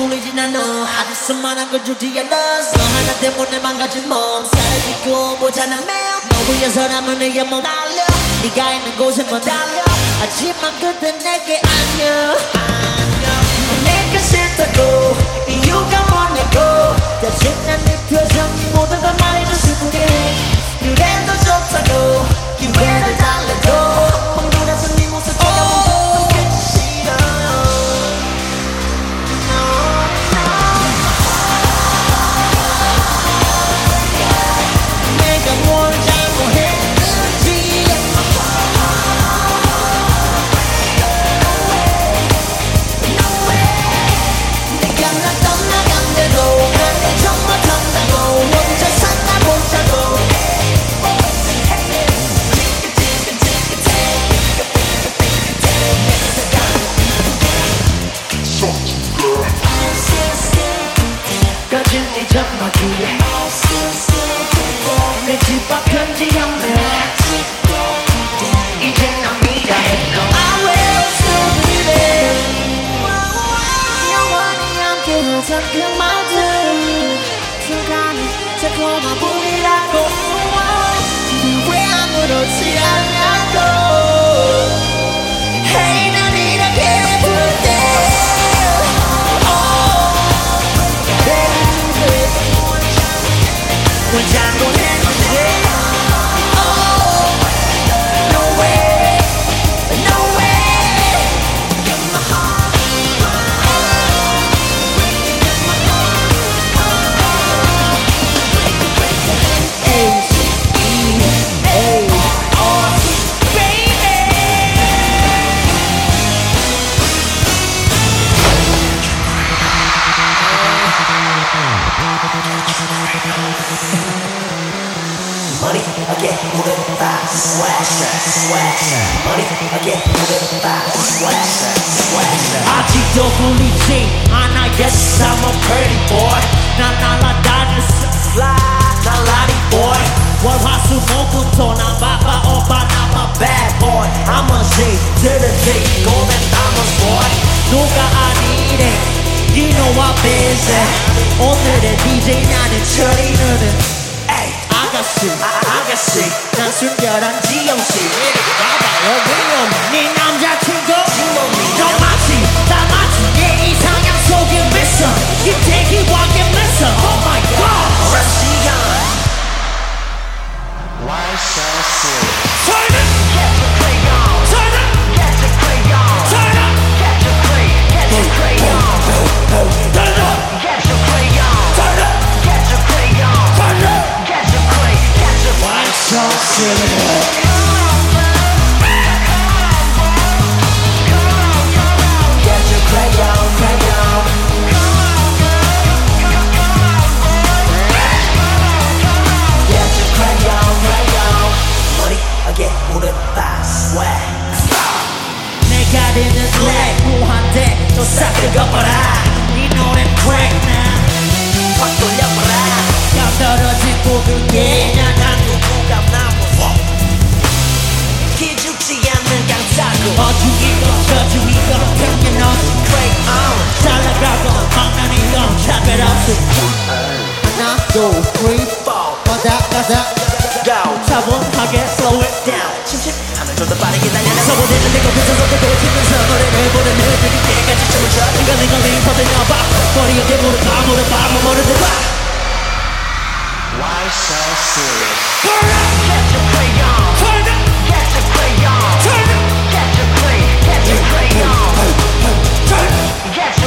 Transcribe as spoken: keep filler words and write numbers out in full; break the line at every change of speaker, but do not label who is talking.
뚫리진 않아 아주 수많은 걸 주지 않아 너 하나 때문에 망가진 몸 사라지고 모자란 매일 너 위해서라면 내게 못 달려 네가 있는 곳에 못 달려 하지만 그때 내게 안녕 내가 싫다고 이유가 뭐냐고 짜증난 네 표정이 모든 걸 말해줘 슬프게 그래도 좋다고 기회를 달래도 멍들어서 네 모습 쳐다보고 끝이 싫어 내가 뭘 잘못했는지 내가 날 떠나간대도 난 정말 탄다고 혼자 산다 보자고 거진 네 점막이에 내 집 앞 편지 한매 이제 난 미안해 I will still be there 영원히 함께하던 그 말들 순간이 새콤한 불이라고 왜 아무렇지 않냐고 Hey 난 이렇게 부를게 뭘 잘못했는지 Oh No way No way H E A R Baby Money, I get moving by swag, swag, money, I get moving by swag, swag. 아직도 불리지 않아, yes, I'm a pretty boy. 난 날아다닐 수 fly, 날라리 boy. 월화수목금토 난 바빠 오빠 난 my bad boy. I'm a G, to the G, golden diamonds boy. 누가 아니래, you know I'm busy. 오늘의 디제이 나는 철이는 아가씨, 아가씨 난 순결한 지영씨 이리 와봐요 위험 네 남자친구 너 마치 나 마치 내 이상향 속에 미쳐 김태기 왕의 미쳐 Oh my God 러시안
Why so serious?
Turn it
Catch a crayon
Turn it
Catch a crayon
Turn it
Catch a cray Catch a crayon
Turn it
Catch a crayon
Turn it
Catch a crayon
Turn it
Catch a cray Catch a
Why so serious
Catch a crayon crayon Catch a crayon crayon Money I get moving by swag
내가 되는 black 무한대 너싹 긁어버라 이 노래는 crack now
확 돌려버라
감 떨어지고 그게
난 누구가 나무 기죽지 않는 강타구
어중이건 저중이건 평균 없이
crayon
잘나가고 막나니건 차별 없이 하나 둘 three
four
가다 가다
go
차분하게 slow it
down 침침하면 좀 더 빠르게 달려라
서보대는 내가 붙어서도 도치면서 노래를 부르는 느낄 때까지 춤을 춰 네가 내가 링 퍼들려봐 머리 어깨 무릎 다 무릎 봐 모르는 봐
Why so serious?
Turn up
Catch a crayon
Turn up
Catch a crayon
Turn up
Catch a cray Catch a crayon
Turn up
Catch a